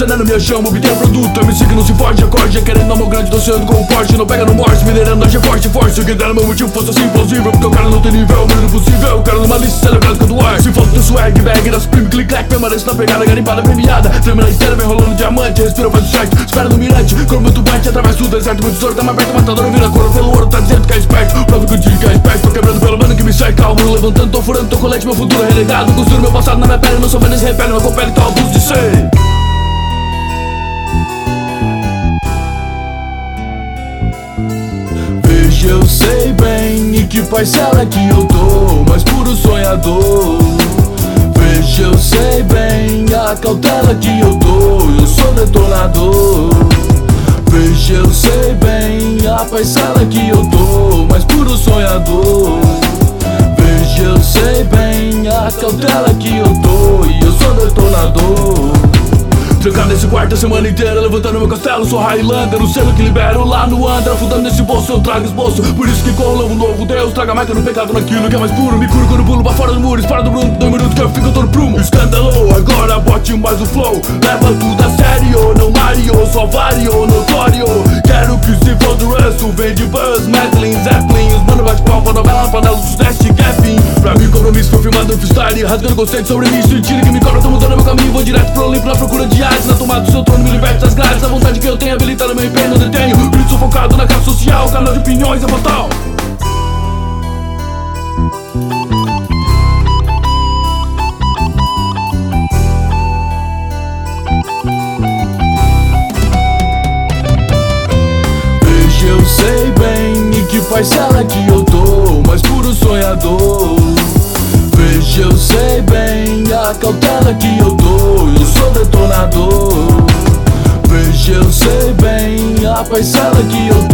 Acenando minha chama, obtenho produto. MC que não se foge, acorde, querendo amor grande, doceando com o Porsche. Não pega no morte, minerando, hoje é forte, forte. Que dera meu motivo fosse assim impossível, porque o cara não tem nível, menino possível. O cara numa lista celebrando com do ar. Se falta do swag, bag, das prime, click, clack. Permaneço na pegada, garimpada, premiada. Treme na esteira, vem rolando diamante. Respira, faz o certo, espera no mirante. Corpo muito bate, através do deserto. Muito tesouro, tá mais perto, matador, vira cor pelo ouro. Tá dizendo que é esperto, prova que eu digo que é esperto. Tô quebrando pelo mano que me sai calmo. Levantando, tô furando, tô colete, meu futuro é renegado. Costuro meu passado na minha pele, não sou menos repele. Meu compele tá ao abuso de ser. Veja, eu sei bem em que parcela que eu tô, mas puro sonhador. Veja, eu sei bem a cautela que eu dou, eu sou detonador. Veja, eu sei bem a parcela que eu dou, mas puro sonhador. Veja, eu sei bem a cautela que eu dou, e eu sou detonador. Trancado nesse quarto a semana inteira, levantando meu castelo, sou Highlander. O selo que libero lá no Andra, afundando nesse bolso, eu trago esboço. Por isso que corro, louvo novo Deus, traga a marca no pecado, naquilo que é mais puro. Me curo quando pulo pra fora do muro, espera do Bruno, 2 minutos que eu fico todo prumo. Escandalou, agora bote mais o flow. Leva tudo a sério, não Mario, só vario, notório. Quero que se for do Russell, vem de Buzz, Madeline, Zeppelin. Os mano bate palma, novela, panela, sucesso e gapping. Pra mim compromisso, foi filmado no freestyle, rasgando conceito sobre mim. Tira que me cobra, tô mudando meu caminho, vou direto pro Olimpo na procura de arte. Na tomada do seu trono, me liberte das grades. A vontade que eu tenho, habilitando meu empenho, não detenho. Grito sufocado na casa social, canal de opiniões é fatal. Veja, eu sei bem em que parcela que eu tô, mas puro sonhador. Veja, eu sei bem a cautela que eu dou, eu sou detonador. Veja, eu sei bem a parcela que eu